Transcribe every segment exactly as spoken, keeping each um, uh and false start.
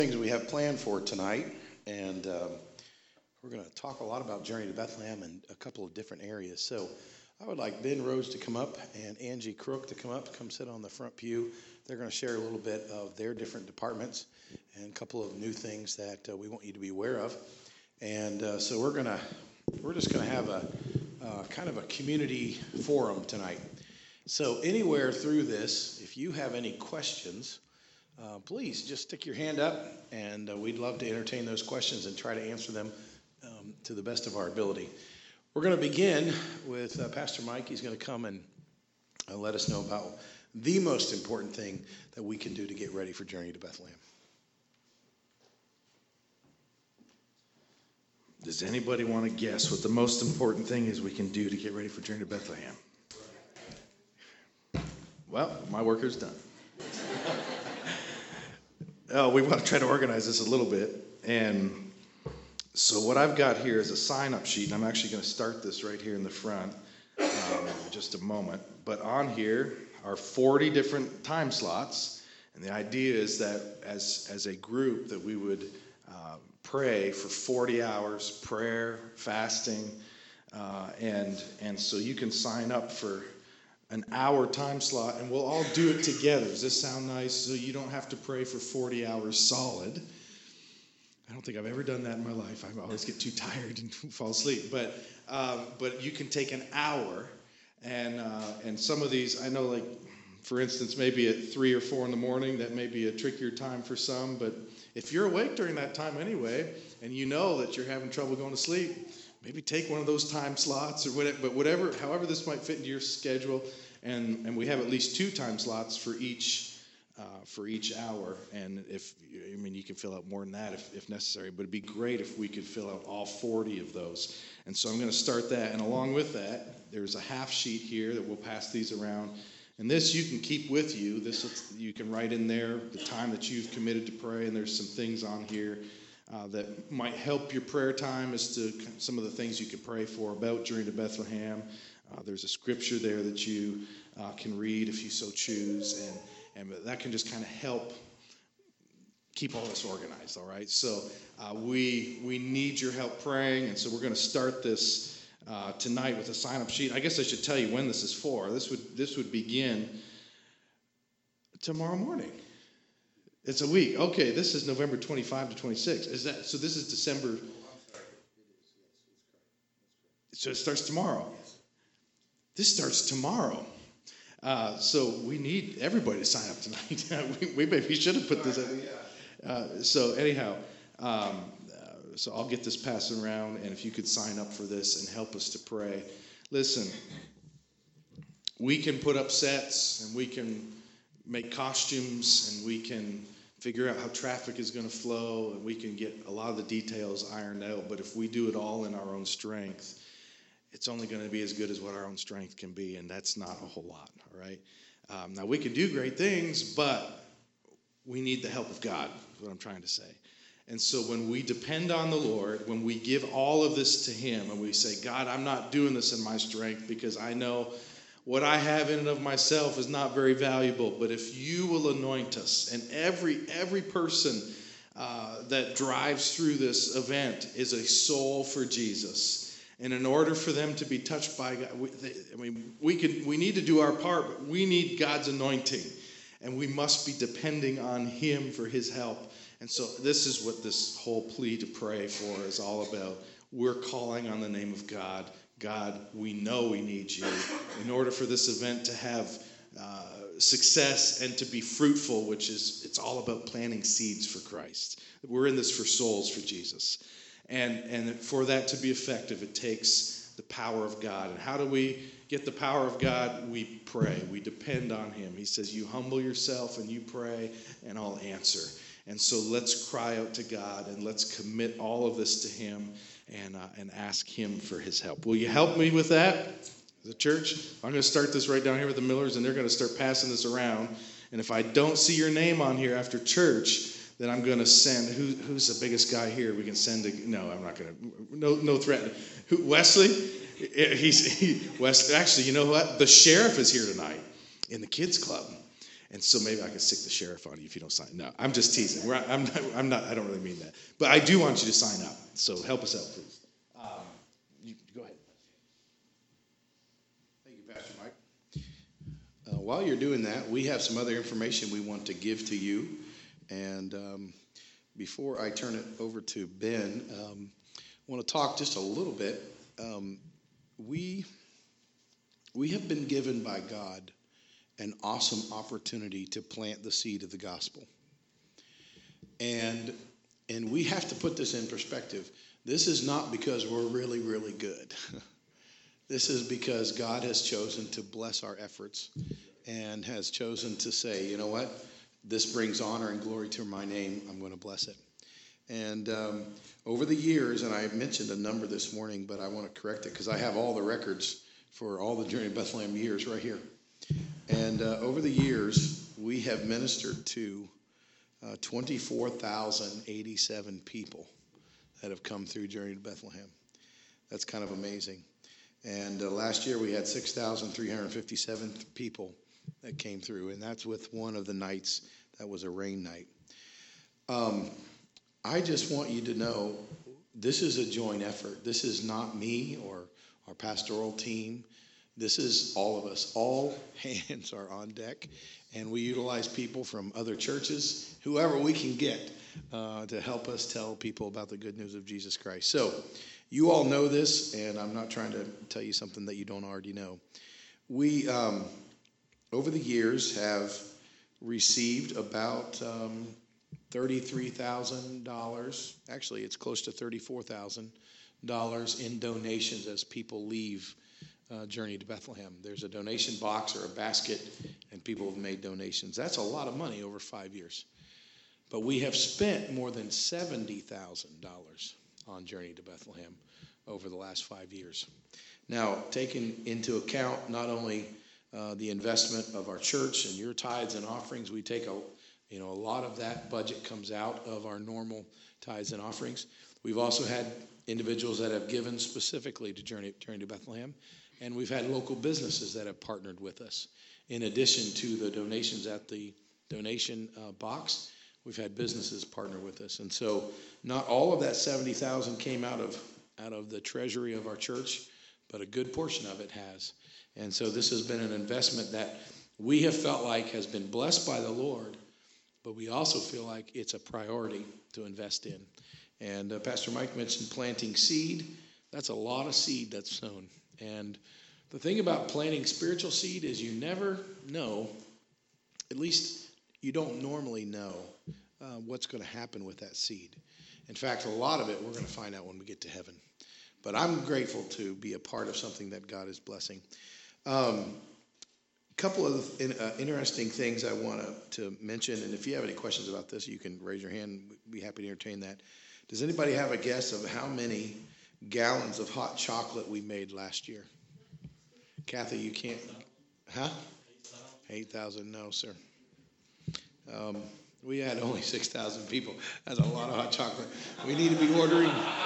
Things we have planned for tonight, and um, we're going to talk a lot about Journey to Bethlehem and a couple of different areas. So I would like Ben Rose to come up and Angie Crook to come up, come sit on the front pew. They're going to share a little bit of their different departments and a couple of new things that uh, we want you to be aware of. And uh, so we're going to, we're just going to have a uh, kind of a community forum tonight. So anywhere through this, if you have any questions, Uh, please just stick your hand up, and uh, we'd love to entertain those questions and try to answer them um, to the best of our ability. We're going to begin with uh, Pastor Mike. He's going to come and uh, let us know about the most important thing that we can do to get ready for Journey to Bethlehem. Does anybody want to guess what the most important thing is we can do to get ready for Journey to Bethlehem? Well, my work is done. Oh, we want to try to organize this a little bit. And so what I've got here is a sign-up sheet, and I'm actually going to start this right here in the front um, in just a moment. But on here are forty different time slots, and the idea is that as, as a group that we would uh, pray for forty hours, prayer, fasting, uh, and, and so you can sign up for an hour time slot, and we'll all do it together. Does this sound nice? So you don't have to pray for forty hours solid. I don't think I've ever done that in my life. I always get too tired and fall asleep. But um, but you can take an hour, and uh, and some of these, I know, like, for instance, maybe at three or four in the morning, that may be a trickier time for some. But if you're awake during that time anyway, and you know that you're having trouble going to sleep, maybe take one of those time slots or whatever, but whatever, however this might fit into your schedule, and, and we have at least two time slots for each uh, for each hour. And if I mean, you can fill out more than that if, if necessary, but it'd be great if we could fill out all forty of those. And so I'm going to start that, and along with that, there's a half sheet here that we'll pass these around. And this you can keep with you. This you can write in there the time that you've committed to pray, and there's some things on here Uh, that might help your prayer time as to some of the things you could pray for about Journey to Bethlehem. Uh, there's a scripture there that you uh, can read if you so choose, and, and that can just kind of help keep all this organized, all right? So uh, we we need your help praying, and so we're going to start this uh, tonight with a sign-up sheet. I guess I should tell you when this is for. This would This would begin tomorrow morning. It's a week. Okay, this is November twenty-fifth to twenty-sixth. Is that so? This is December. So it starts tomorrow. This starts tomorrow. Uh, so we need everybody to sign up tonight. we, we maybe should have put this up. Uh, so anyhow, um, uh, so I'll get this passed around, and if you could sign up for this and help us to pray. Listen, we can put up sets, and we can make costumes, and we can figure out how traffic is going to flow, and we can get a lot of the details ironed out. But if we do it all in our own strength, it's only going to be as good as what our own strength can be, and that's not a whole lot, all right? Um, now, we can do great things, but we need the help of God, is what I'm trying to say. And so when we depend on the Lord, when we give all of this to Him, and we say, God, I'm not doing this in my strength because I know what I have in and of myself is not very valuable, but if you will anoint us, and every every person uh, that drives through this event is a soul for Jesus. And in order for them to be touched by God, we, they, I mean, we can we need to do our part, but we need God's anointing, and we must be depending on Him for His help. And so this is what this whole plea to pray for is all about. We're calling on the name of God. God, we know we need you in order for this event to have uh, success and to be fruitful, which is, it's all about planting seeds for Christ. We're in this for souls for Jesus. And, and for that to be effective, it takes the power of God. And how do we get the power of God? We pray. We depend on Him. He says, you humble yourself and you pray, and I'll answer. And so let's cry out to God, and let's commit all of this to Him. And, uh, and ask Him for His help. Will you help me with that as a church? I'm going to start this right down here with the Millers, and they're going to start passing this around. And if I don't see your name on here after church, then I'm going to send, who, who's the biggest guy here we can send to, no, I'm not going to, no no threat. Who, Wesley? He's, he, Wesley, actually, you know what? The sheriff is here tonight in the kids club. And so maybe I could stick the sheriff on you if you don't sign. No, I'm just teasing. We're, I'm not, I'm not, I don't really mean that. But I do want you to sign up. So help us out, please. Um, you, go ahead. Thank you, Pastor Mike. Uh, while you're doing that, we have some other information we want to give to you. And um, before I turn it over to Ben, um, I want to talk just a little bit. Um, we, we have been given by God an awesome opportunity to plant the seed of the gospel. And, and we have to put this in perspective. This is not because we're really, really good. This is because God has chosen to bless our efforts and has chosen to say, you know what, this brings honor and glory to my name. I'm going to bless it. And um, over the years, and I mentioned a number this morning, but I want to correct it because I have all the records for all the Journey to Bethlehem years right here. And uh, over the years, we have ministered to uh, twenty-four thousand eighty-seven people that have come through Journey to Bethlehem. That's kind of amazing. And uh, last year, we had six thousand three hundred fifty-seven people that came through, and that's with one of the nights that was a rain night. Um, I just want you to know this is a joint effort. This is not me or our pastoral team. This is all of us. All hands are on deck, and we utilize people from other churches, whoever we can get, uh, to help us tell people about the good news of Jesus Christ. So you all know this, and I'm not trying to tell you something that you don't already know. We, um, over the years, have received about um, thirty-three thousand dollars. Actually, it's close to thirty-four thousand dollars in donations as people leave uh, Journey to Bethlehem. There's a donation box or a basket, and people have made donations. That's a lot of money over five years. But we have spent more than seventy thousand dollars on Journey to Bethlehem over the last five years. Now, taking into account not only uh, the investment of our church and your tithes and offerings, we take a You know, a lot of that budget comes out of our normal tithes and offerings. We've also had individuals that have given specifically to Journey, Journey to Bethlehem, and we've had local businesses that have partnered with us. In addition to the donations at the donation uh, box, we've had businesses partner with us. And so not all of that seventy thousand dollars came out of out of the treasury of our church, but a good portion of it has. And so this has been an investment that we have felt like has been blessed by the Lord, but we also feel like it's a priority to invest in. And uh, Pastor Mike mentioned planting seed. That's a lot of seed that's sown. And the thing about planting spiritual seed is you never know, at least you don't normally know uh, what's going to happen with that seed. In fact, a lot of it we're going to find out when we get to heaven. But I'm grateful to be a part of something that God is blessing. Um, couple of in, uh, interesting things I want to mention, and if you have any questions about this, you can raise your hand. We'd be happy to entertain that. Does anybody have a guess of how many gallons of hot chocolate we made last year? Kathy, you can't, huh? eight thousand, no, sir. Um, we had only six thousand people. That's a lot of hot chocolate. We need to be ordering.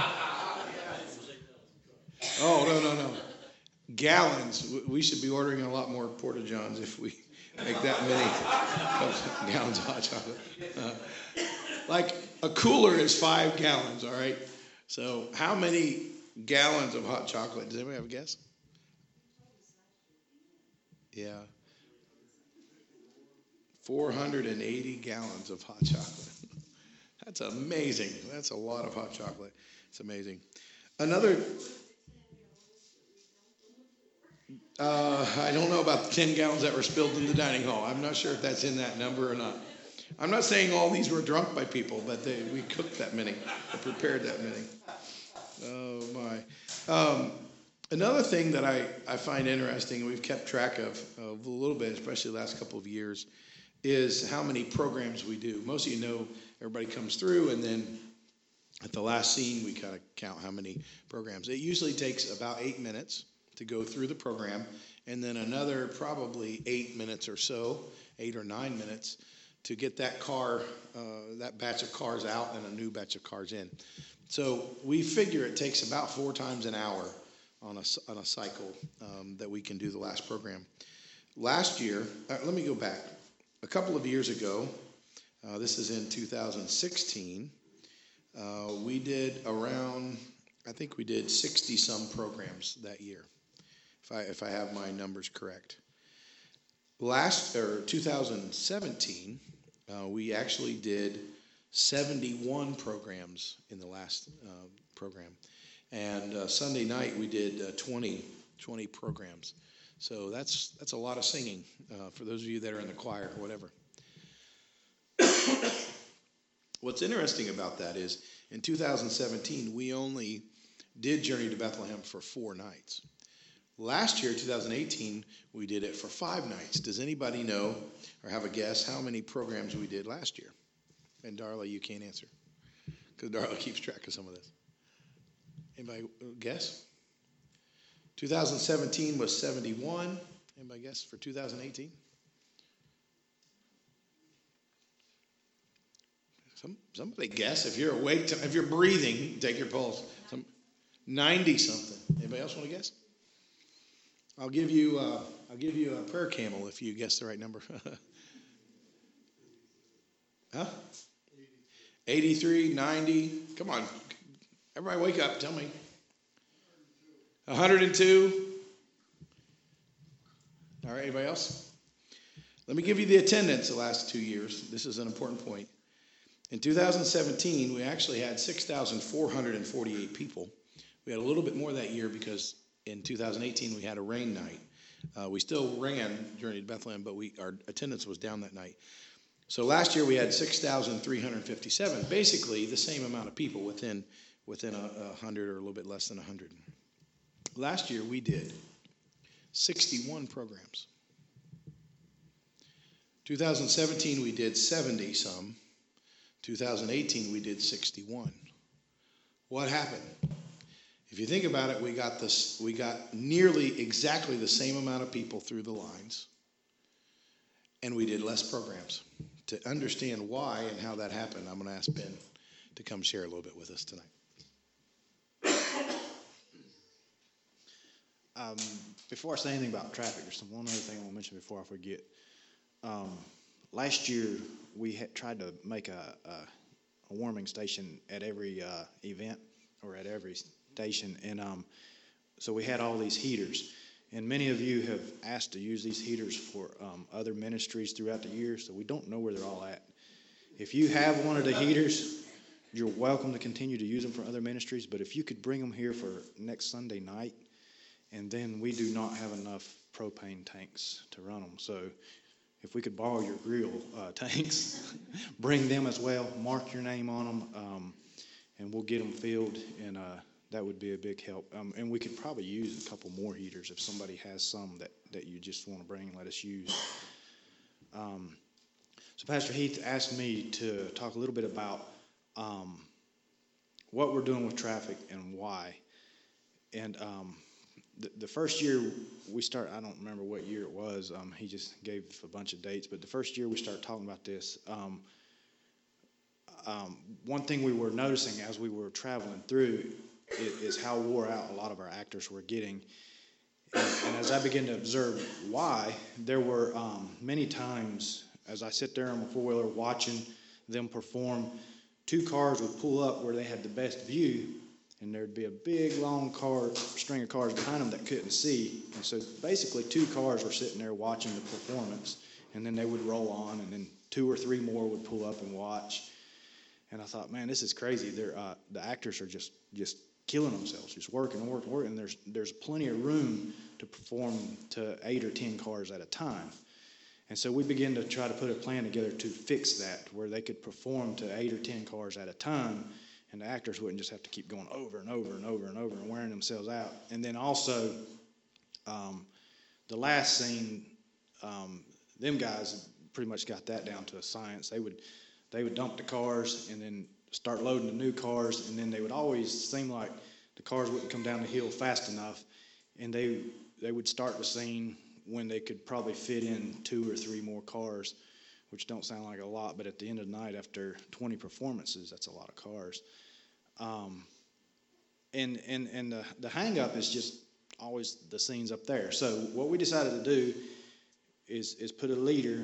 Oh, no, no, no. Gallons. We should be ordering a lot more Porta Johns if we make that many gallons of hot chocolate. Uh, like a cooler is five gallons, all right? So how many gallons of hot chocolate? Does anybody have a guess? Yeah. four hundred eighty gallons of hot chocolate. That's amazing. That's a lot of hot chocolate. It's amazing. Another... Uh, I don't know about the ten gallons that were spilled in the dining hall. I'm not sure if that's in that number or not. I'm not saying all these were drunk by people, but they, we cooked that many, or prepared that many. Oh, my. Um, another thing that I, I find interesting, and we've kept track of, of a little bit, especially the last couple of years, is how many programs we do. Most of you know everybody comes through, and then at the last scene, we kind of count how many programs. It usually takes about eight minutes to go through the program, and then another probably eight minutes or so, eight or nine minutes, to get that car, uh, that batch of cars out and a new batch of cars in. So we figure it takes about four times an hour on a, on a cycle um, that we can do the last program. Last year, uh, let me go back. a couple of years ago, uh, this is in two thousand sixteen, uh, we did around, I think we did sixty some programs that year, if I if I have my numbers correct. Last or two thousand seventeen, uh, we actually did seventy-one programs in the last uh, program, and uh, Sunday night we did uh, twenty, twenty programs. So that's that's a lot of singing uh, for those of you that are in the choir or whatever. What's interesting about that is in two thousand seventeen we only did Journey to Bethlehem for four nights. Last year, two thousand eighteen, we did it for five nights. Does anybody know or have a guess how many programs we did last year? And Darla, you can't answer because Darla keeps track of some of this. Anybody guess? two thousand seventeen was seventy-one. Anybody guess for two thousand eighteen? Some, somebody guess. If you're awake, if you're breathing, take your pulse. Some ninety something. Anybody else want to guess? I'll give you. Uh, I'll give you a prayer camel if you guess the right number. Huh? eighty-three, ninety. Come on, everybody, wake up. Tell me. one hundred two. All right. Anybody else? Let me give you the attendance the last two years. This is an important point. In two thousand seventeen, we actually had six thousand four hundred forty-eight people. We had a little bit more that year because in two thousand eighteen we had a rain night. Uh, we still ran Journey to Bethlehem, but we our attendance was down that night. So last year we had six thousand three hundred fifty-seven, basically the same amount of people within within a, a hundred or a little bit less than a hundred. Last year we did sixty-one programs. two thousand seventeen we did seventy some. two thousand eighteen we did sixty-one. What happened? If you think about it, we got this. We got nearly exactly the same amount of people through the lines, and we did less programs. To understand why and how that happened, I'm going to ask Ben to come share a little bit with us tonight. Um, before I say anything about traffic, there's some, one other thing I want to mention before I forget. Um, last year, we had tried to make a, a, a warming station at every uh, event or at every station, and um, so we had all these heaters. And many of you have asked to use these heaters for um, other ministries throughout the year, so we don't know where they're all at. If you have one of the heaters, you're welcome to continue to use them for other ministries, but if you could bring them here for next Sunday night, and then we do not have enough propane tanks to run them. So if we could borrow your grill uh, tanks, bring them as well, mark your name on them, um, and we'll get them filled, and uh, that would be a big help. Um, and we could probably use a couple more heaters if somebody has some that, that you just want to bring and let us use. Um, so Pastor Heath asked me to talk a little bit about um, what we're doing with traffic and why. And um, the, the first year we start, I don't remember what year it was. Um, he just gave a bunch of dates. But the first year we started talking about this, um, um, one thing we were noticing as we were traveling through is, is how wore out a lot of our actors were getting. And, and as I began to observe why, there were um, many times as I sit there on my four-wheeler watching them perform, two cars would pull up where they had the best view, and there'd be a big, long car, string of cars behind them that couldn't see. And so basically two cars were sitting there watching the performance, and then they would roll on, and then two or three more would pull up and watch. And I thought, man, this is crazy. They're, uh, the actors are just, just killing themselves, just working and working and working. And there's, there's plenty of room to perform to eight or ten cars at a time. And so we began to try to put a plan together to fix that, where they could perform to eight or ten cars at a time, and the actors wouldn't just have to keep going over and over and over and over and wearing themselves out. And then also, um, the last scene, um, them guys pretty much got that down to a science. They would they would dump the cars and then start loading the new cars, and then they would always seem like the cars wouldn't come down the hill fast enough, and they they would start the scene when they could probably fit in two or three more cars, which don't sound like a lot, but at the end of the night, after twenty performances, that's a lot of cars. Um, and and and the, the hang-up is just always the scenes up there. So what we decided to do is is put a leader,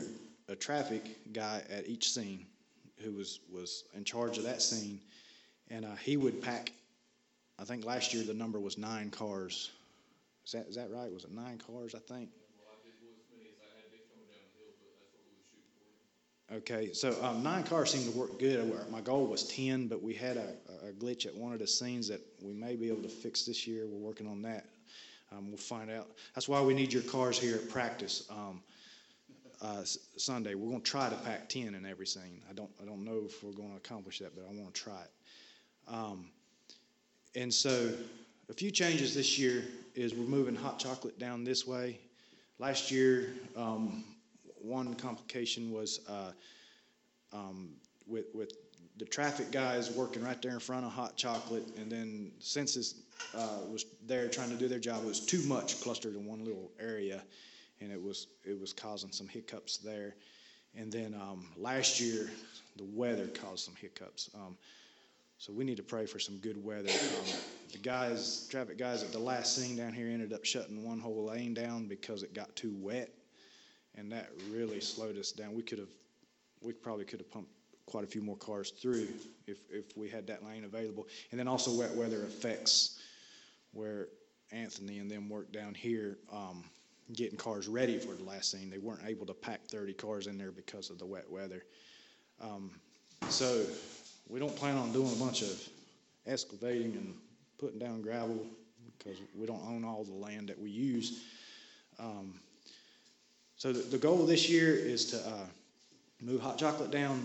a traffic guy at each scene who was, was in charge of that scene. And uh, he would pack, I think last year the number was nine cars. Is that, is that right? Was it nine cars, I think? Well, I did was as many as I had been coming down the hill, but that's what we were shooting for. Okay, so um, nine cars seemed to work good. My goal was ten, but we had a, a glitch at one of the scenes that we may be able to fix this year. We're working on that. Um, we'll find out. That's why we need your cars here at practice um, uh, Sunday. We're going to try to pack ten in every scene. I don't, I don't know if we're going to accomplish that, but I want to try it. Um, and so a few changes this year is we're moving hot chocolate down this way. Last year, um, one complication was uh, um, with, with the traffic guys working right there in front of hot chocolate, and then census uh, was there trying to do their job. It was too much clustered in one little area, and it was it was causing some hiccups there. And then um, last year, the weather caused some hiccups. Um, so we need to pray for some good weather. Um, the guys, traffic guys at the last scene down here ended up shutting one whole lane down because it got too wet, and that really slowed us down. We could have, we probably could have pumped quite a few more cars through if, if we had that lane available. And then also wet weather affects where Anthony and them worked down here um, getting cars ready for the last scene. They weren't able to pack thirty cars in there because of the wet weather. Um, so we don't plan on doing a bunch of excavating and putting down gravel because we don't own all the land that we use. Um, so the, the goal this year is to uh, move hot chocolate down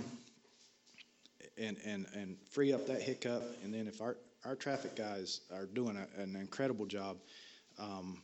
and, and, and free up that hiccup. And then if our, our traffic guys are doing a, an incredible job, um,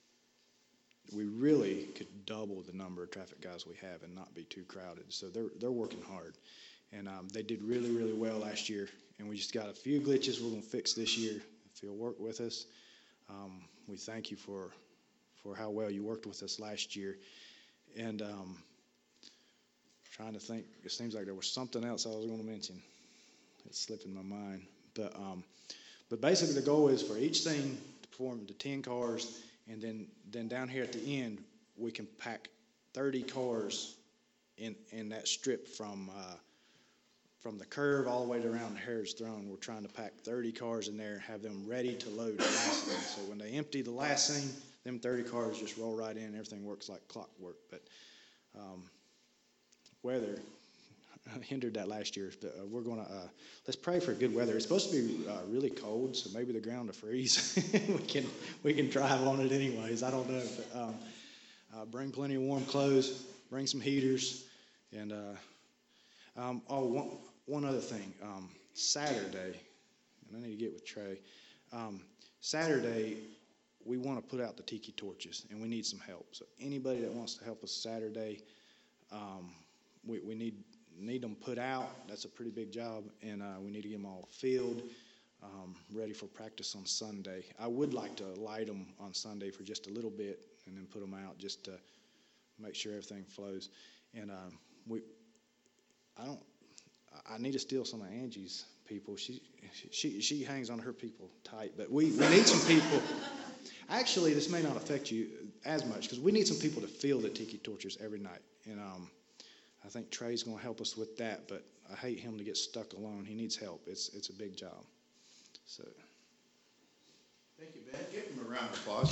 we really could double the number of traffic guys we have and not be too crowded. So they're, they're working hard. And um, they did really, really well last year. And we just got a few glitches we're going to fix this year. If you'll work with us, um, we thank you for, for how well you worked with us last year. And um, trying to think, it seems like there was something else I was going to mention. It's slipping my mind. But um, but basically the goal is for each thing to perform the ten cars, and then, then down here at the end, we can pack thirty cars in, in that strip from uh, from the curve all the way to around the Herod's Throne. We're trying to pack thirty cars in there, have them ready to load the last scene. So when they empty the last scene, them thirty cars just roll right in. Everything works like clockwork. But um, weather hindered that last year. But uh, we're going to, uh, let's pray for good weather. It's supposed to be uh, really cold, so maybe the ground will freeze. we can we can drive on it anyways. I don't know. But, um, uh, bring plenty of warm clothes. Bring some heaters. And, uh, um, oh, one, one other thing. Um, Saturday, and I need to get with Trey. Um, Saturday, we want to put out the tiki torches, and we need some help. So anybody that wants to help us Saturday, um, we, we need need them put out. That's a pretty big job, and uh, we need to get them all filled, um, ready for practice on Sunday. I would like to light them on Sunday for just a little bit, and then put them out just to make sure everything flows. And um, we, I don't, I need to steal some of Angie's people. She she she hangs on her people tight, but we, we need some people. Actually, this may not affect you as much because we need some people to fill the tiki torches every night. And um, I think Trey's going to help us with that, but I hate him to get stuck alone. He needs help. It's it's a big job. So. Thank you, Ben. Give him a round of applause.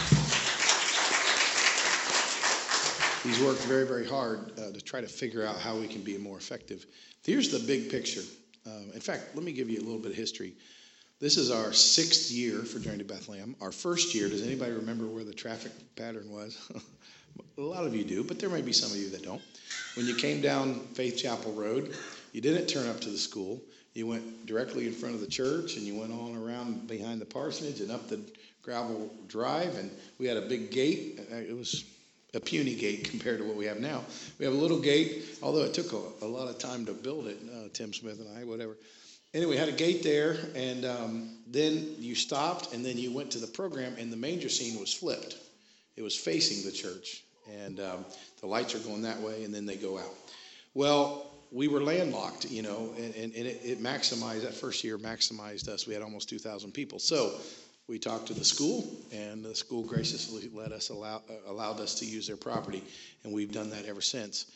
He's, he's worked very, very hard uh, to try to figure out how we can be more effective. Here's the big picture. Um, in fact, let me give you a little bit of history. This is our sixth year for Journey to Bethlehem. Our first year, does anybody remember where the traffic pattern was? A lot of you do, but there may be some of you that don't. When you came down Faith Chapel Road, you didn't turn up to the school. You went directly in front of the church, and you went on around behind the parsonage and up the gravel drive, and we had a big gate. It was a puny gate compared to what we have now. We have a little gate, although it took a, a lot of time to build it, uh, Tim Smith and I, whatever. Anyway, we had a gate there, and um, then you stopped, and then you went to the program, and the manger scene was flipped. It was facing the church, and um, the lights are going that way, and then they go out. Well, we were landlocked, you know, and, and, and it, it maximized, that first year maximized us. We had almost two thousand people. So we talked to the school, and the school graciously let us allow, uh, allowed us to use their property, and we've done that ever since.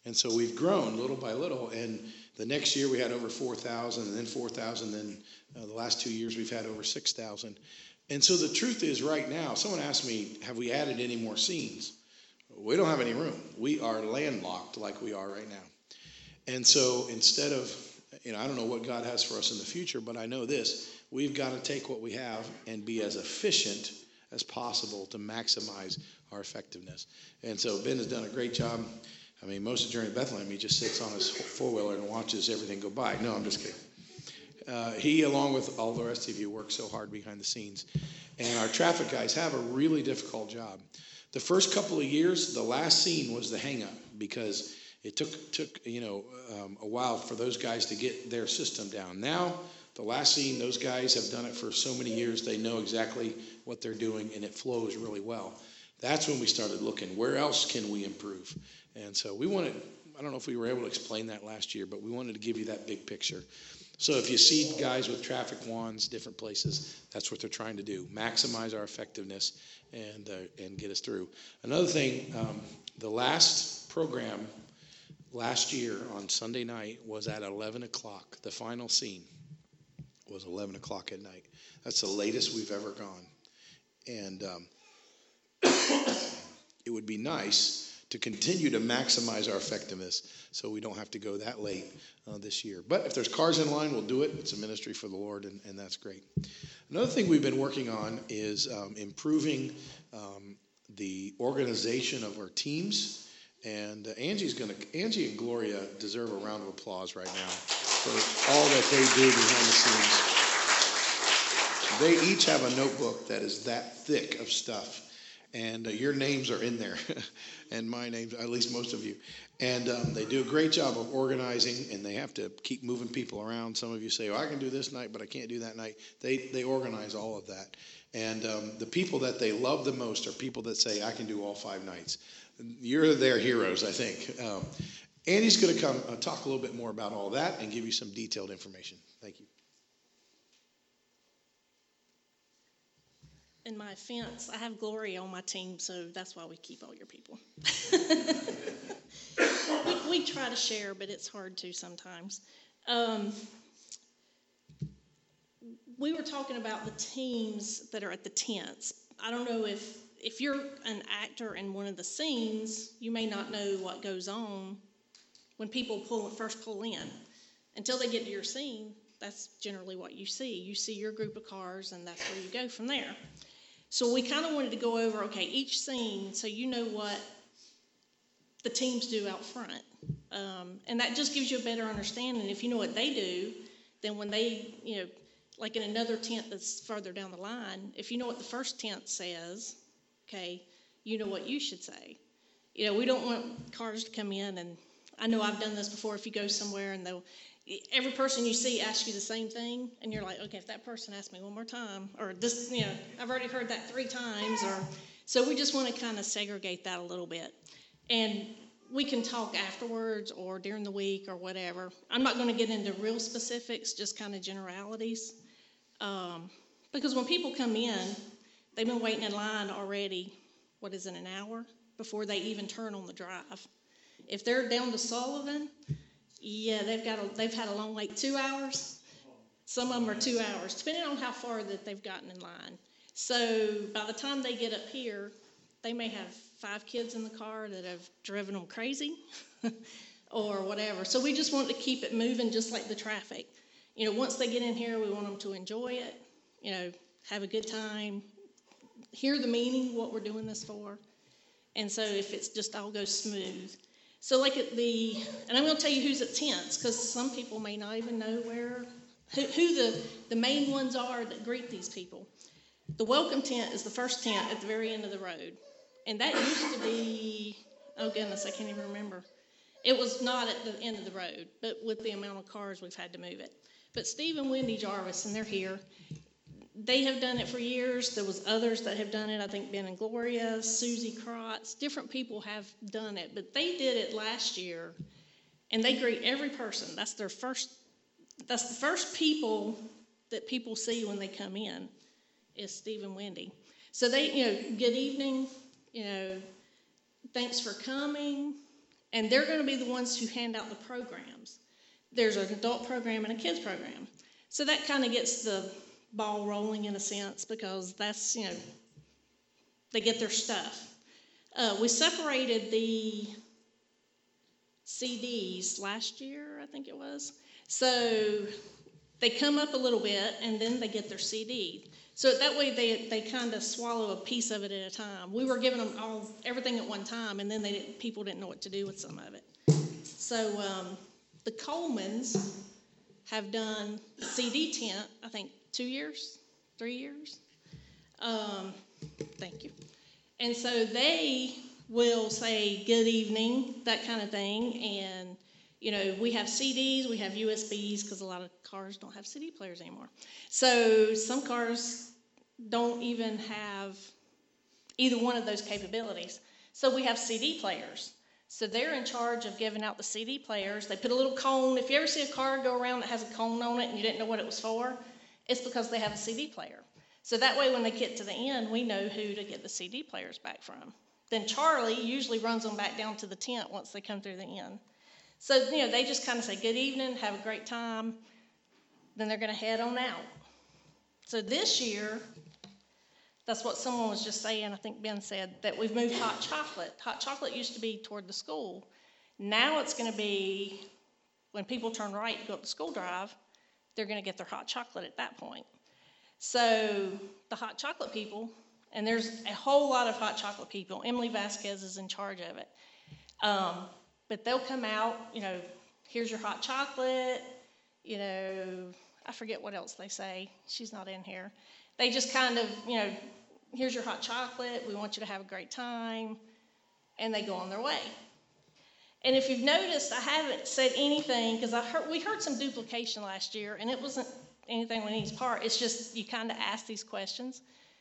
And so we've grown little by little, and the next year we had over four thousand, and then four thousand, then uh, the last two years we've had over six thousand. And so the truth is right now, someone asked me, have we added any more scenes? We don't have any room. We are landlocked like we are right now. And so instead of, you know, I don't know what God has for us in the future, but I know this, we've got to take what we have and be as efficient as possible to maximize our effectiveness. And so Ben has done a great job. I mean, most of Journey to Bethlehem, he just sits on his four-wheeler and watches everything go by. No, I'm just kidding. Uh, he, along with all the rest of you, work so hard behind the scenes. And our traffic guys have a really difficult job. The first couple of years, the last scene was the hang-up because it took, took you know, um, a while for those guys to get their system down. Now, the last scene, those guys have done it for so many years, they know exactly what they're doing, and it flows really well. That's when we started looking, where else can we improve? And so we wanted, I don't know if we were able to explain that last year, but we wanted to give you that big picture. So if you see guys with traffic wands, different places, that's what they're trying to do, maximize our effectiveness and uh, and get us through. Another thing, um, the last program last year on Sunday night was at eleven o'clock. The final scene was eleven o'clock at night. That's the latest we've ever gone. And um, it would be nice to continue to maximize our effectiveness so we don't have to go that late uh, this year. But if there's cars in line, we'll do it. It's a ministry for the Lord, and, and that's great. Another thing we've been working on is um, improving um, the organization of our teams. And uh, Angie's going to, Angie and Gloria deserve a round of applause right now for all that they do behind the scenes. They each have a notebook that is that thick of stuff. And uh, your names are in there, and my names, at least most of you. And um, they do a great job of organizing, and they have to keep moving people around. Some of you say, oh, I can do this night, but I can't do that night. They they organize all of that. And um, the people that they love the most are people that say, I can do all five nights. You're their heroes, I think. Um, Andy's going to come uh, talk a little bit more about all that and give you some detailed information. Thank you. In my offense, I have Gloria on my team, so that's why we keep all your people. we, we try to share, but it's hard to sometimes. Um, we were talking about the teams that are at the tents. I don't know if, if you're an actor in one of the scenes, you may not know what goes on when people pull first pull in. Until they get to your scene, that's generally what you see. You see your group of cars, and that's where you go from there. So we kind of wanted to go over, okay, each scene, so you know what the teams do out front. Um, and that just gives you a better understanding. If you know what they do, then when they, you know, like in another tent that's further down the line, if you know what the first tent says, okay, you know what you should say. You know, we don't want cars to come in, and I know I've done this before. If you go somewhere and they'll, every person you see asks you the same thing, and you're like, okay, if that person asks me one more time, or this, you know, I've already heard that three times, or so we just want to kind of segregate that a little bit. And we can talk afterwards or during the week or whatever. I'm not going to get into real specifics, just kind of generalities. Um, because when people come in, they've been waiting in line already, what is it, an hour before they even turn on the drive. If they're down to Sullivan, yeah, they've got a, they've had a long wait, two hours. Some of them are two hours, depending on how far that they've gotten in line. So by the time they get up here, they may have five kids in the car that have driven them crazy or whatever. So we just want to keep it moving just like the traffic. You know, once they get in here, we want them to enjoy it, you know, have a good time, hear the meaning, what we're doing this for. And so if it's just all goes smooth. So like at the, and I'm going to tell you who's at tents, because some people may not even know where, who, who the, the main ones are that greet these people. The welcome tent is the first tent at the very end of the road. And that used to be, oh goodness, I can't even remember. It was not at the end of the road, but with the amount of cars, we've had to move it. But Steve and Wendy Jarvis, and they're here, they have done it for years. There was others that have done it. I think Ben and Gloria, Susie Krotz, different people have done it. But they did it last year, and they greet every person. That's their first, that's the first people that people see when they come in is Steve and Wendy. So they, you know, good evening, you know, thanks for coming. And they're going to be the ones who hand out the programs. There's an adult program and a kids program. So that kind of gets the ball rolling in a sense, because that's, you know, they get their stuff. Uh, we separated the C Ds last year, I think it was. So they come up a little bit, and then they get their C D. So that way they they kind of swallow a piece of it at a time. We were giving them all everything at one time, and then they didn't, people didn't know what to do with some of it. So um, the Colemans have done C D tent, I think, two years, three years. Um, thank you. And so they will say good evening, that kind of thing, and you know, we have C Ds, we have U S Bs, because a lot of cars don't have C D players anymore. So some cars don't even have either one of those capabilities. So we have C D players. So they're in charge of giving out the C D players. They put a little cone. If you ever see a car go around that has a cone on it and you didn't know what it was for, it's because they have a C D player. So that way when they get to the end, we know who to get the C D players back from. Then Charlie usually runs them back down to the tent once they come through the end. So, you know, they just kind of say, good evening, have a great time. Then they're going to head on out. So this year, that's what someone was just saying, I think Ben said, that we've moved hot chocolate. Hot chocolate used to be toward the school. Now it's going to be, when people turn right to go up the school drive, they're going to get their hot chocolate at that point. So the hot chocolate people, and there's a whole lot of hot chocolate people. Emily Vasquez is in charge of it. Um, But they'll come out, you know, here's your hot chocolate, you know, I forget what else they say. She's not in here. They just kind of, you know, here's your hot chocolate. We want you to have a great time. And they go on their way. And if you've noticed, I haven't said anything, because I heard we heard some duplication last year, and it wasn't anything on anybody's part. It's just you kind of ask these questions.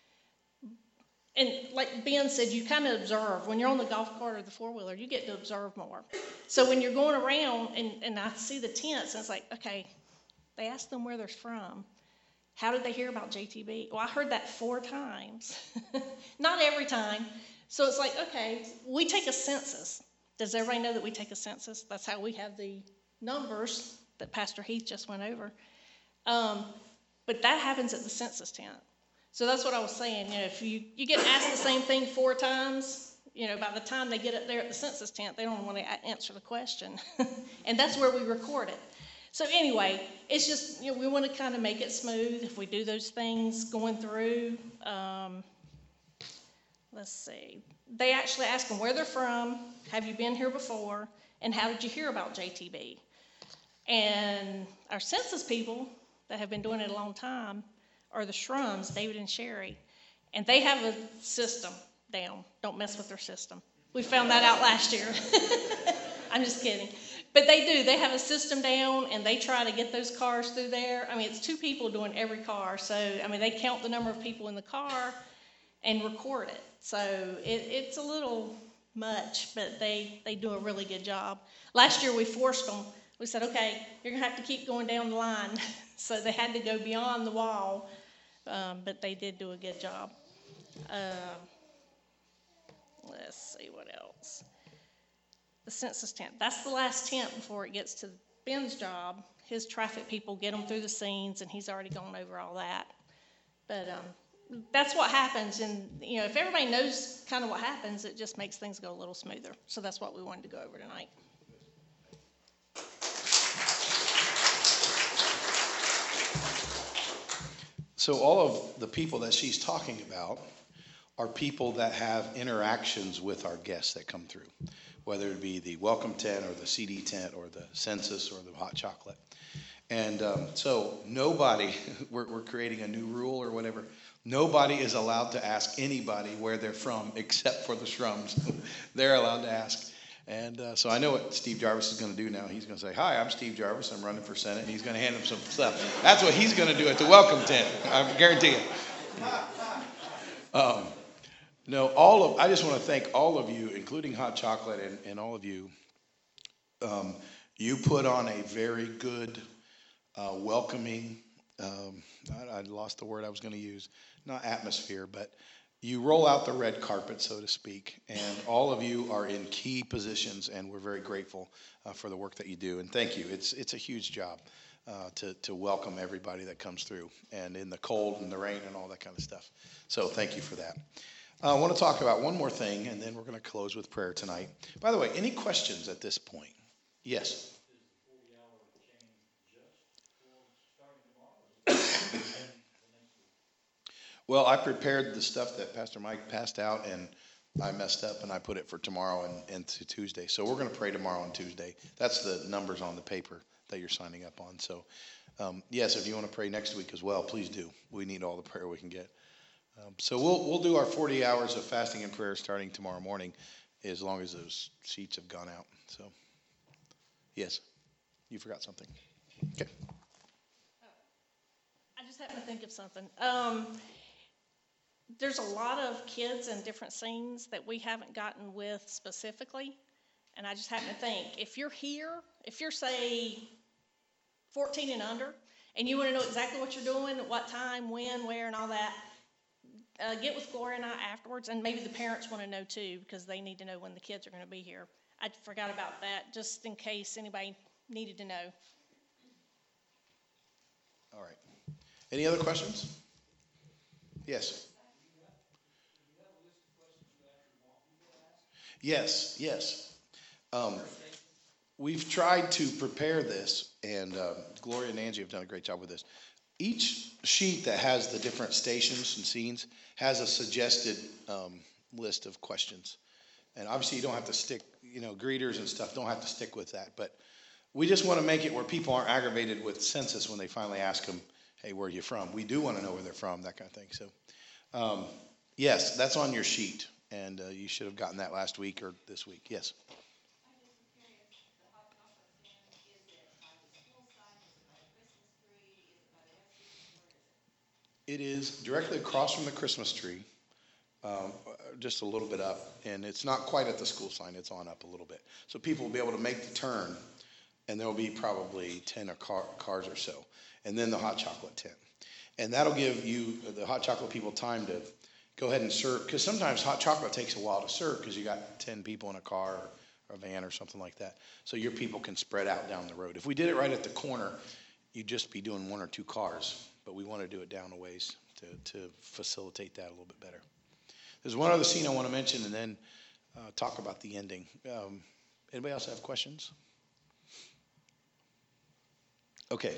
And like Ben said, you kind of observe. When you're on the golf cart or the four-wheeler, you get to observe more. So when you're going around and, and I see the tents, and it's like, okay, they asked them where they're from. How did they hear about J T B? Well, I heard that four times. Not every time. So it's like, okay, we take a census. Does everybody know that we take a census? That's how we have the numbers that Pastor Heath just went over. Um, but that happens at the census tent. So that's what I was saying, you know, if you, you get asked the same thing four times, you know, by the time they get up there at the census tent, they don't want to answer the question. And that's where we record it. So anyway, it's just, you know, we want to kind of make it smooth if we do those things going through. Um, let's see. They actually ask them where they're from, have you been here before, and how did you hear about J T B? And our census people that have been doing it a long time are the Shrums, David and Sherry. And they have a system down. Don't mess with their system. We found that out last year. I'm just kidding. But they do. They have a system down, and they try to get those cars through there. I mean, it's two people doing every car. So, I mean, they count the number of people in the car and record it. So it, it's a little much, but they, they do a really good job. Last year we forced them. We said, okay, you're going to have to keep going down the line. So they had to go beyond the wall, um, but they did do a good job. Um, let's see what else. The census tent. That's the last tent before it gets to Ben's job. His traffic people get them through the scenes, and he's already gone over all that. But um, that's what happens. And, you know, if everybody knows kind of what happens, it just makes things go a little smoother. So that's what we wanted to go over tonight. So all of the people that she's talking about are people that have interactions with our guests that come through, whether it be the welcome tent or the C D tent or the census or the hot chocolate. And um, so nobody, we're, we're creating a new rule or whatever, nobody is allowed to ask anybody where they're from except for the Shrums. They're allowed to ask. And uh, so I know what Steve Jarvis is going to do now. He's going to say, hi, I'm Steve Jarvis. I'm running for Senate. And he's going to hand him some stuff. That's what he's going to do at the welcome tent. I guarantee it. Um, no, all of, I just want to thank all of you, including Hot Chocolate and, and all of you. Um, you put on a very good, uh, welcoming, um, I, I lost the word I was going to use, not atmosphere, but you roll out the red carpet, so to speak, and all of you are in key positions, and we're very grateful uh, for the work that you do. And thank you. It's it's a huge job uh, to to welcome everybody that comes through, and in the cold and the rain and all that kind of stuff. So thank you for that. Uh, I want to talk about one more thing, and then we're going to close with prayer tonight. By the way, any questions at this point? Yes. Well, I prepared the stuff that Pastor Mike passed out, and I messed up, and I put it for tomorrow and, and to Tuesday. So we're going to pray tomorrow and Tuesday. That's the numbers on the paper that you're signing up on. So, um, yes, if you want to pray next week as well, please do. We need all the prayer we can get. Um, so we'll we'll do our forty hours of fasting and prayer starting tomorrow morning, as long as those sheets have gone out. So, yes, you forgot something. Okay. I just happened to think of something. Um, there's a lot of kids in different scenes that we haven't gotten with specifically. And I just happen to think, if you're here, if you're, say, fourteen and under, and you want to know exactly what you're doing, at what time, when, where, and all that, uh, get with Gloria and I afterwards. And maybe the parents want to know, too, because they need to know when the kids are going to be here. I forgot about that, just in case anybody needed to know. All right. Any other questions? Yes. Yes, yes. Um, we've tried to prepare this, and uh, Gloria and Angie have done a great job with this. Each sheet that has the different stations and scenes has a suggested um, list of questions. And obviously you don't have to stick, you know, greeters and stuff don't have to stick with that. But we just want to make it where people aren't aggravated with census when they finally ask them, hey, where are you from? We do want to know where they're from, that kind of thing. So, um, yes, that's on your sheet. And uh, you should have gotten that last week or this week. Yes. It is directly across from the Christmas tree, um, just a little bit up. And it's not quite at the school sign. It's on up a little bit. So people will be able to make the turn, and there will be probably ten or car, cars or so. And then the hot chocolate tent. And that'll give you, the hot chocolate people, time to go ahead and serve, because sometimes hot chocolate takes a while to serve because you got ten people in a car or a van or something like that. So your people can spread out down the road. If we did it right at the corner, you'd just be doing one or two cars, but we want to do it down a ways to, to facilitate that a little bit better. There's one other scene I want to mention and then uh, talk about the ending. Um, anybody else have questions? Okay.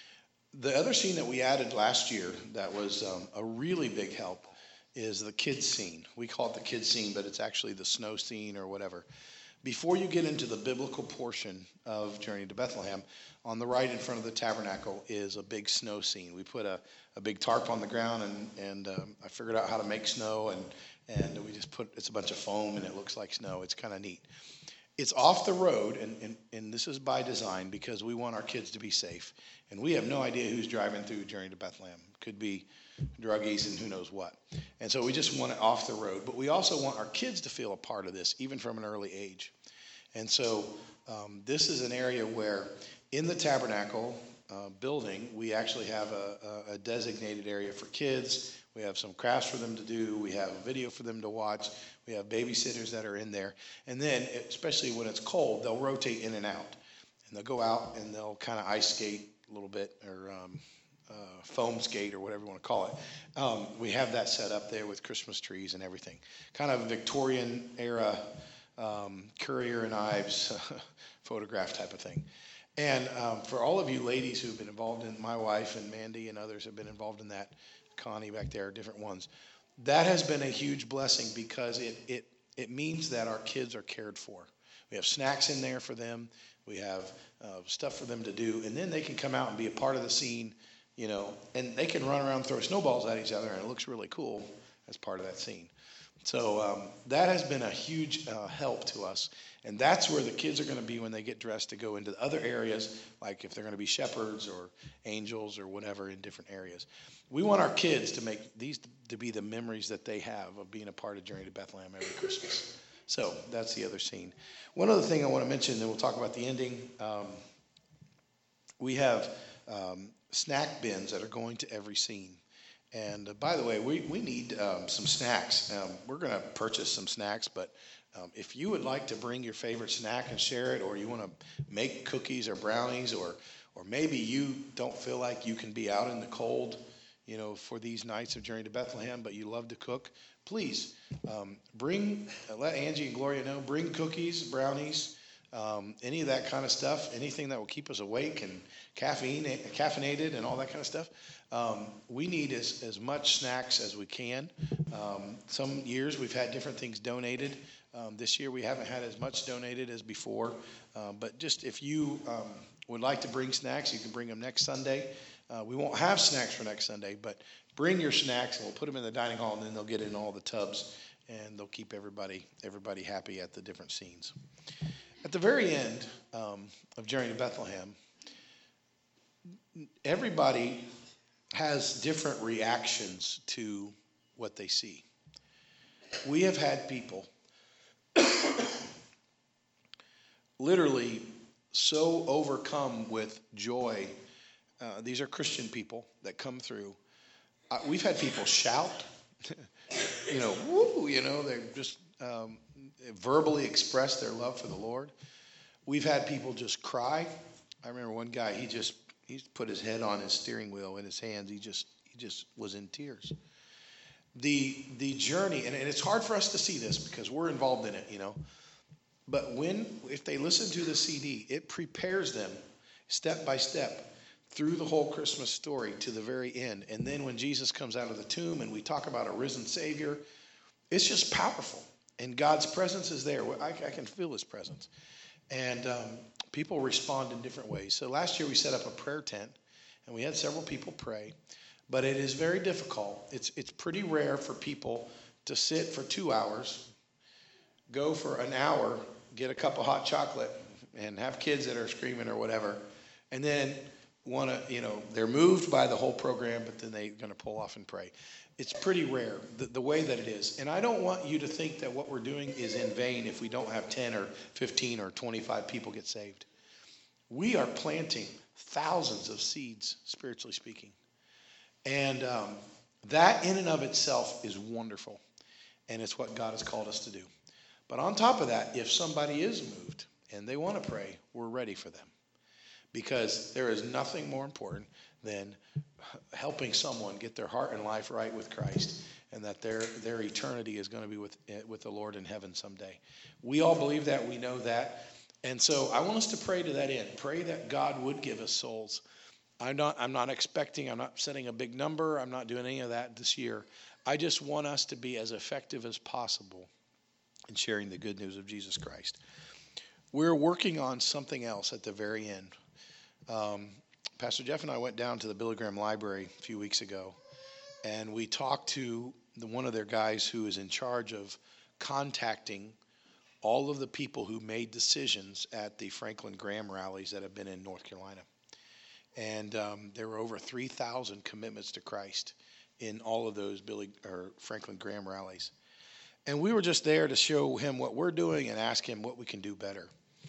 The other scene that we added last year that was um, a really big help is the kids scene. We call it the kids scene, but it's actually the snow scene or whatever. Before you get into the biblical portion of Journey to Bethlehem, on the right in front of the tabernacle is a big snow scene. We put a, a big tarp on the ground, and, and um, I figured out how to make snow, and, and we just put, it's a bunch of foam, and it looks like snow. It's kind of neat. It's off the road, and, and, and this is by design because we want our kids to be safe. And we have no idea who's driving through Journey to Bethlehem. Could be druggies and who knows what. And so we just want it off the road. But we also want our kids to feel a part of this, even from an early age. And so um, this is an area where in the tabernacle uh, building, we actually have a, a designated area for kids. We have some crafts for them to do. We have a video for them to watch. We have babysitters that are in there. And then, especially when it's cold, they'll rotate in and out. And they'll go out and they'll kind of ice skate a little bit, or um, uh, foam skate, or whatever you want to call it. Um, we have that set up there with Christmas trees and everything. Kind of Victorian era um, Currier and Ives photograph type of thing. And um, for all of you ladies who've been involved in, my wife and Mandy and others have been involved in that, Connie back there, different ones. That has been a huge blessing because it, it, it means that our kids are cared for. We have snacks in there for them. We have uh, stuff for them to do. And then they can come out and be a part of the scene, you know, and they can run around and throw snowballs at each other, and it looks really cool as part of that scene. So um, that has been a huge uh, help to us. And that's where the kids are going to be when they get dressed to go into other areas, like if they're going to be shepherds or angels or whatever in different areas. We want our kids to make these to be the memories that they have of being a part of Journey to Bethlehem every Christmas. So that's the other scene. One other thing I want to mention, then we'll talk about the ending. Um, we have um, snack bins that are going to every scene. And uh, by the way, we, we need um, some snacks. Um, we're going to purchase some snacks, but um, if you would like to bring your favorite snack and share it, or you want to make cookies or brownies, or or maybe you don't feel like you can be out in the cold, you know, for these nights of Journey to Bethlehem, but you love to cook, please um, bring, uh, let Angie and Gloria know, bring cookies, brownies, um, any of that kind of stuff, anything that will keep us awake and caffeine, caffeinated and all that kind of stuff. Um, we need as, as much snacks as we can. Um, some years we've had different things donated. Um, this year we haven't had as much donated as before. Uh, but just if you um, would like to bring snacks, you can bring them next Sunday. Uh, we won't have snacks for next Sunday, but bring your snacks and we'll put them in the dining hall, and then they'll get in all the tubs and they'll keep everybody everybody happy at the different scenes. At the very end um, of Journey to Bethlehem, everybody has different reactions to what they see. We have had people literally so overcome with joy. Uh, these are Christian people that come through. Uh, we've had people shout, you know, woo, you know, they just um, verbally express their love for the Lord. We've had people just cry. I remember one guy, he just he put his head on his steering wheel in his hands. He just he just was in tears. The the journey, and, and it's hard for us to see this because we're involved in it, you know. But when if they listen to the C D, it prepares them step by step through the whole Christmas story to the very end. And then when Jesus comes out of the tomb and we talk about a risen Savior, it's just powerful. And God's presence is there. I, I can feel his presence. And um, people respond in different ways. So last year we set up a prayer tent, and we had several people pray. But it is very difficult. It's, it's pretty rare for people to sit for two hours, go for an hour, get a cup of hot chocolate, and have kids that are screaming or whatever, and then want to, you know, they're moved by the whole program, but then they're going to pull off and pray. It's pretty rare, the, the way that it is. And I don't want you to think that what we're doing is in vain if we don't have ten or fifteen or twenty-five people get saved. We are planting thousands of seeds, spiritually speaking. And um, that in and of itself is wonderful. And it's what God has called us to do. But on top of that, if somebody is moved and they want to pray, we're ready for them. Because there is nothing more important than helping someone get their heart and life right with Christ, and that their their eternity is going to be with with the Lord in heaven someday. We all believe that. We know that. And so I want us to pray to that end. Pray that God would give us souls. I'm not I'm not expecting, I'm not setting a big number. I'm not doing any of that this year. I just want us to be as effective as possible in sharing the good news of Jesus Christ. We're working on something else at the very end. Um, Pastor Jeff and I went down to the Billy Graham Library a few weeks ago, and we talked to the, one of their guys who is in charge of contacting all of the people who made decisions at the Franklin Graham rallies that have been in North Carolina. And um, there were over three thousand commitments to Christ in all of those Billy or Franklin Graham rallies. And we were just there to show him what we're doing and ask him what we can do better.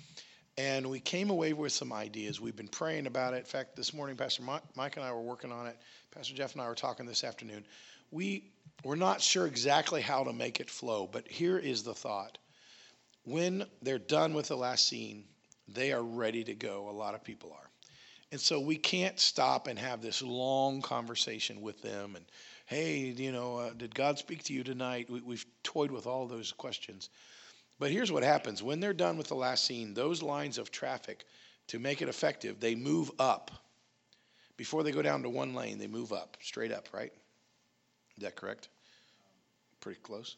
And we came away with some ideas. We've been praying about it. In fact, this morning, Pastor Mike and I were working on it. Pastor Jeff and I were talking this afternoon. We, we're not sure exactly how to make it flow, but here is the thought. When they're done with the last scene, they are ready to go. A lot of people are. And so we can't stop and have this long conversation with them. And, hey, you know, uh, did God speak to you tonight? We, we've toyed with all those questions. But here's what happens. When they're done with the last scene, those lines of traffic, to make it effective, they move up. Before they go down to one lane, they move up, straight up, right? Is that correct? Pretty close.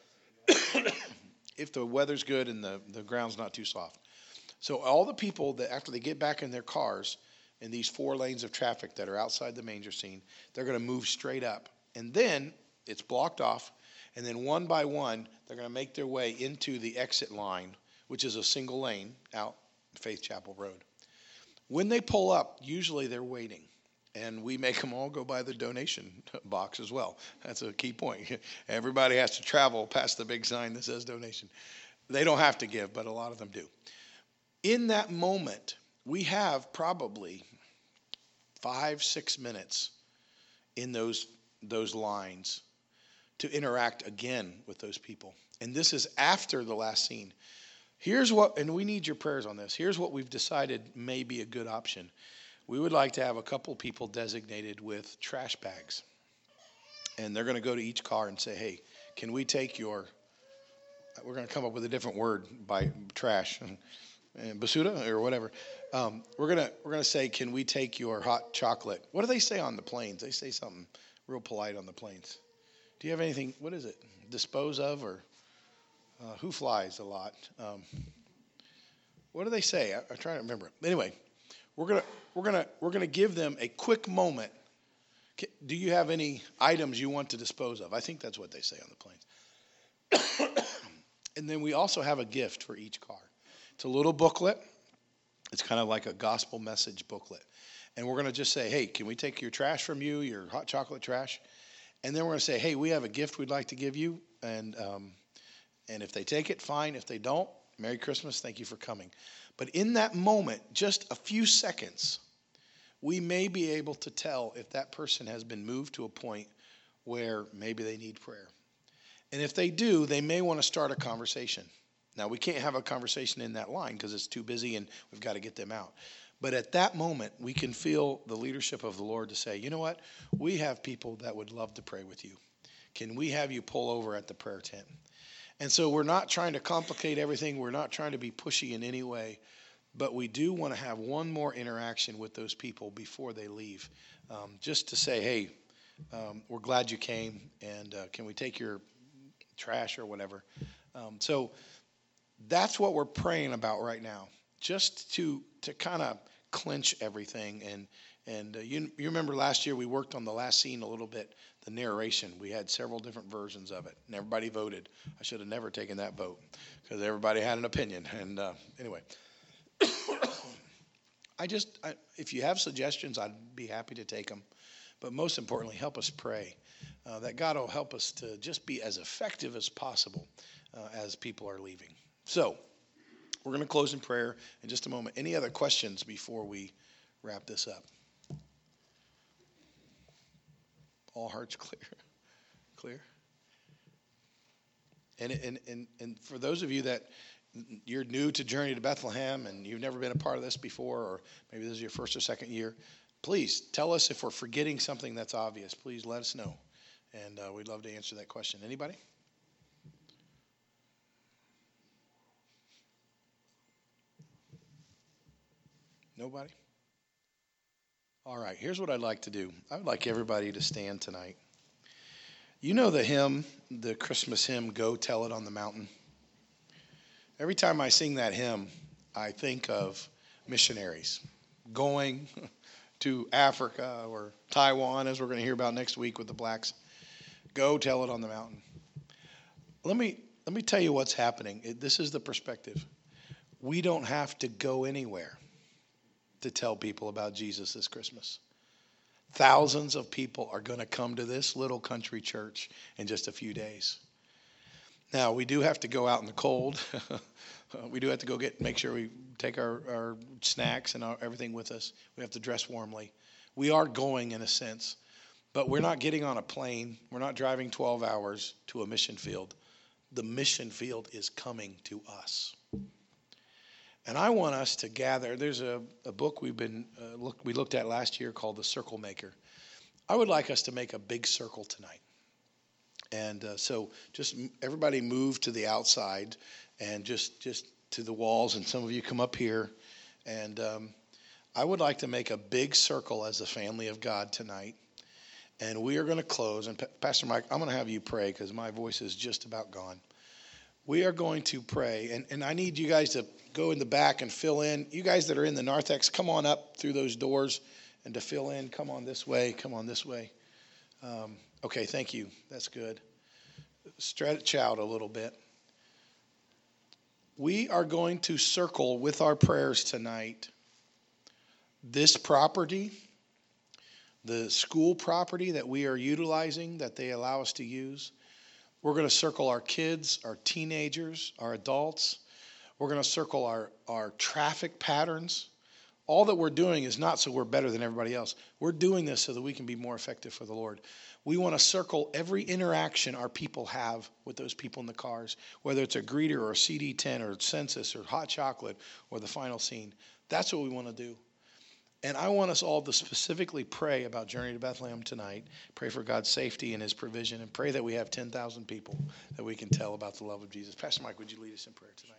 If the weather's good and the, the ground's not too soft. So all the people that after they get back in their cars in these four lanes of traffic that are outside the manger scene, they're going to move straight up. And then it's blocked off. And then one by one, they're going to make their way into the exit line, which is a single lane out Faith Chapel Road. When they pull up, usually they're waiting. And we make them all go by the donation box as well. That's a key point. Everybody has to travel past the big sign that says donation. They don't have to give, but a lot of them do. In that moment, we have probably five, six minutes in those those lines to interact again with those people. And this is after the last scene. Here's what, and we need your prayers on this. Here's what we've decided may be a good option. We would like to have a couple people designated with trash bags. And they're going to go to each car and say, hey, can we take your, we're going to come up with a different word by trash, and basura or whatever. Um, we're going to we're going to say, can we take your hot chocolate? What do they say on the planes? They say something real polite on the planes. Do you have anything, what is it? Dispose of, or uh, who flies a lot? Um, what do they say? I, I'm trying to remember. Anyway, we're gonna we're gonna we're gonna give them a quick moment. Do you have any items you want to dispose of? I think that's what they say on the planes. And then we also have a gift for each car. It's a little booklet. It's kind of like a gospel message booklet. And we're going to just say, hey, can we take your trash from you, your hot chocolate trash? And then we're going to say, hey, we have a gift we'd like to give you. And um, and if they take it, fine. If they don't, Merry Christmas. Thank you for coming. But in that moment, just a few seconds, we may be able to tell if that person has been moved to a point where maybe they need prayer. And if they do, they may want to start a conversation. Now, we can't have a conversation in that line because it's too busy and we've got to get them out. But at that moment, we can feel the leadership of the Lord to say, you know what? We have people that would love to pray with you. Can we have you pull over at the prayer tent? And so we're not trying to complicate everything. We're not trying to be pushy in any way. But we do want to have one more interaction with those people before they leave. Um, just to say, hey, um, we're glad you came. And uh, can we take your trash or whatever? Um, so that's what we're praying about right now. Just to to kind of clinch everything. And and uh, you, you remember last year we worked on the last scene a little bit, the narration. We had several different versions of it, and everybody voted. I should have never taken that vote because everybody had an opinion. And uh, anyway, I just, I, if you have suggestions, I'd be happy to take them. But most importantly, help us pray uh, that God will help us to just be as effective as possible uh, as people are leaving. So we're going to close in prayer in just a moment. Any other questions before we wrap this up? All hearts clear? Clear? And, and, and, and for those of you that you're new to Journey to Bethlehem and you've never been a part of this before, or maybe this is your first or second year, please tell us if we're forgetting something that's obvious. Please let us know. And uh, we'd love to answer that question. Anybody? Nobody? All right, here's what I'd like to do. I would like everybody to stand tonight. You know the hymn, the Christmas hymn, Go Tell It on the Mountain? Every time I sing that hymn, I think of missionaries going to Africa or Taiwan, as we're going to hear about next week with the blacks. Go tell it on the mountain. Let me, let me tell you what's happening. It, this is the perspective. We don't have to go anywhere to tell people about Jesus this Christmas. Thousands of people are going to come to this little country church in just a few days. Now, we do have to go out in the cold. We do have to go get, make sure we take our, our snacks and our, everything with us. We have to dress warmly. We are going in a sense, but we're not getting on a plane. We're not driving twelve hours to a mission field. The mission field is coming to us. And I want us to gather. There's a, a book we've been uh, look, we looked at last year called The Circle Maker. I would like us to make a big circle tonight. And uh, so just everybody move to the outside and just, just to the walls. And some of you come up here. And um, I would like to make a big circle as a family of God tonight. And we are going to close. And P- Pastor Mike, I'm going to have you pray because my voice is just about gone. We are going to pray. And, and I need you guys to go in the back and fill in. You guys that are in the narthex, come on up through those doors. And to fill in, come on this way, come on this way. Um, okay, thank you. That's good. Stretch out a little bit. We are going to circle with our prayers tonight this property, the school property that we are utilizing, that they allow us to use. We're going to circle our kids, our teenagers, our adults. We're going to circle our, our traffic patterns. All that we're doing is not so we're better than everybody else. We're doing this so that we can be more effective for the Lord. We want to circle every interaction our people have with those people in the cars, whether it's a greeter or a C D ten or census or hot chocolate or the final scene. That's what we want to do. And I want us all to specifically pray about Journey to Bethlehem tonight. Pray for God's safety and his provision, and pray that we have ten thousand people that we can tell about the love of Jesus. Pastor Mike, would you lead us in prayer tonight?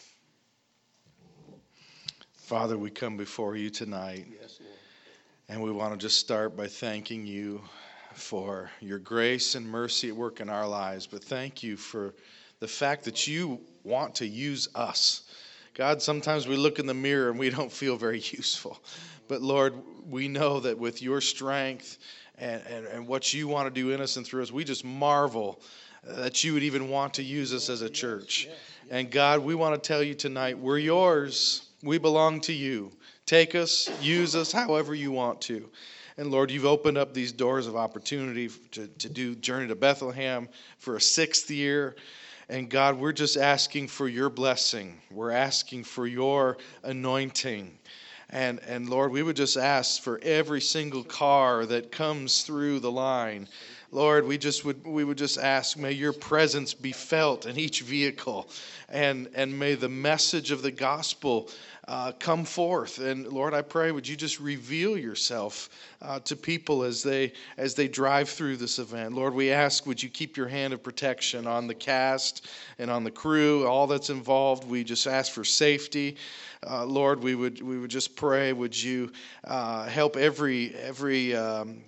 Father, we come before you tonight. Yes, Lord. And we want to just start by thanking you for your grace and mercy at work in our lives. But thank you for the fact that you want to use us. God, sometimes we look in the mirror and we don't feel very useful. But Lord, we know that with your strength and, and, and what you want to do in us and through us, we just marvel that you would even want to use us as a church. And God, we want to tell you tonight, we're yours. We belong to you. Take us, use us however you want to. And Lord, you've opened up these doors of opportunity to, to do Journey to Bethlehem for a sixth year. And God, we're just asking for your blessing. We're asking for your anointing. And, and Lord, we would just ask for every single car that comes through the line. Lord, we just would we would just ask, may your presence be felt in each vehicle, and and may the message of the gospel uh, come forth. And Lord, I pray, would you just reveal yourself uh, to people as they as they drive through this event. Lord, we ask, would you keep your hand of protection on the cast and on the crew, all that's involved. We just ask for safety. Uh, Lord, we would we would just pray, would you uh, help every every um,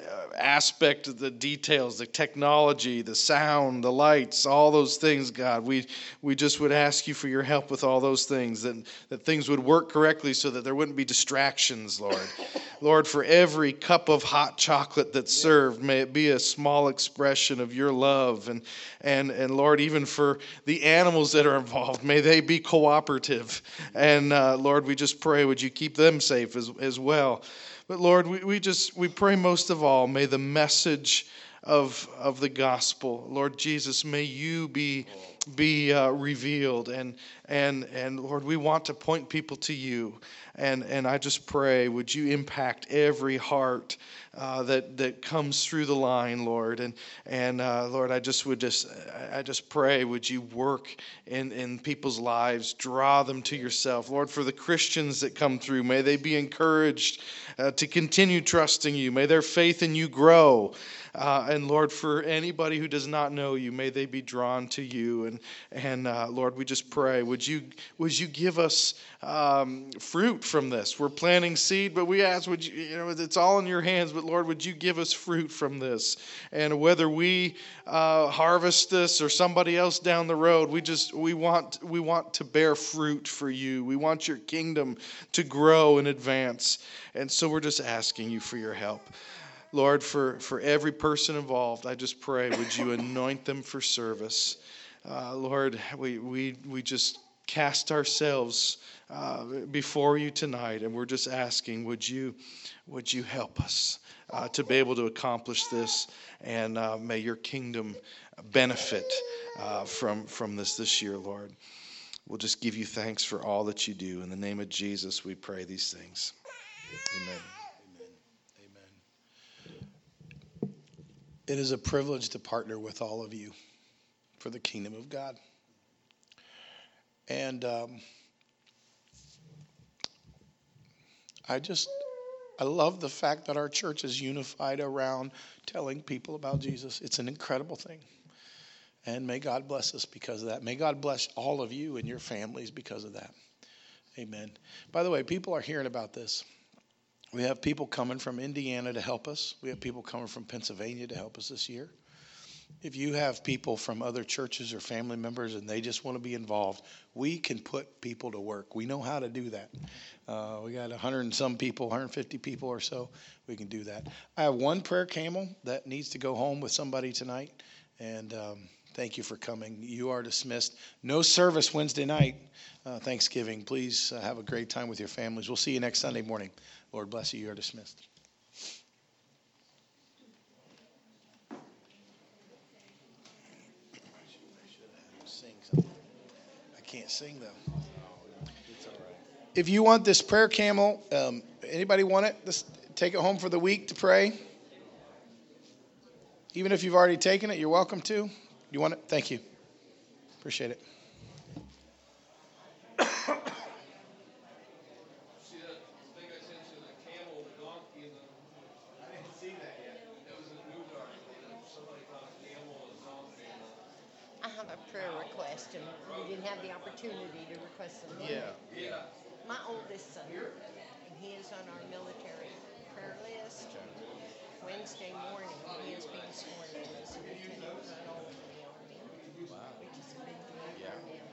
aspect of the details, the technology, the sound, the lights, all those things, God. We we just would ask you for your help with all those things, that, that things would work correctly so that there wouldn't be distractions, Lord. Lord, for every cup of hot chocolate that's served, may it be a small expression of your love. And, and, and Lord, even for the animals that are involved, may they be cooperative. And uh, Lord, we just pray, would you keep them safe as, as well. But Lord, we, we just, we pray most of all, may the message of, of the gospel, Lord Jesus, may you be, be uh, revealed. And, and, and Lord, we want to point people to you. And, and I just pray, would you impact every heart uh, that, that comes through the line, Lord. And, and uh, Lord, I just would just, I just pray, would you work in, in people's lives, draw them to yourself. Lord, for the Christians that come through, may they be encouraged uh, to continue trusting you. May their faith in you grow. Uh, and Lord, for anybody who does not know you, may they be drawn to you. And and uh, Lord, we just pray, would you would you give us um, fruit from this? We're planting seed, but we ask, would you, you know, it's all in your hands. But Lord, would you give us fruit from this? And whether we uh, harvest this or somebody else down the road, we just we want we want to bear fruit for you. We want your kingdom to grow and advance. And so we're just asking you for your help. Lord, for, for every person involved, I just pray, would you anoint them for service? Uh, Lord, we, we, we just cast ourselves uh, before you tonight, and we're just asking, would you, would you help us uh, to be able to accomplish this, and uh, may your kingdom benefit uh, from, from this this year, Lord. We'll just give you thanks for all that you do. In the name of Jesus, we pray these things. Amen. It is a privilege to partner with all of you for the kingdom of God. And um, I just, I love the fact that our church is unified around telling people about Jesus. It's an incredible thing. And may God bless us because of that. May God bless all of you and your families because of that. Amen. By the way, people are hearing about this. We have people coming from Indiana to help us. We have people coming from Pennsylvania to help us this year. If you have people from other churches or family members and they just want to be involved, we can put people to work. We know how to do that. Uh, we got one hundred and some people, one hundred fifty people or so. We can do that. I have one prayer camel that needs to go home with somebody tonight. And um, thank you for coming. You are dismissed. No service Wednesday night, uh, Thanksgiving. Please uh, have a great time with your families. We'll see you next Sunday morning. Lord bless you. You are dismissed. I should have had him sing something. I can't sing though. It's all right. if you want this prayer camel, um, anybody want it? This, take it home for the week to pray. Even if you've already taken it, you're welcome to. You want it? Thank you. Appreciate it. See that thing I sent you, the camel, the donkey, and the. I didn't see that yet. That was a news article. Somebody caught a camel and a donkey. I have a prayer request, and we didn't have the opportunity to request them. Yeah. Yeah. My oldest son, and he is on our military prayer list. Wednesday morning, he is being sworn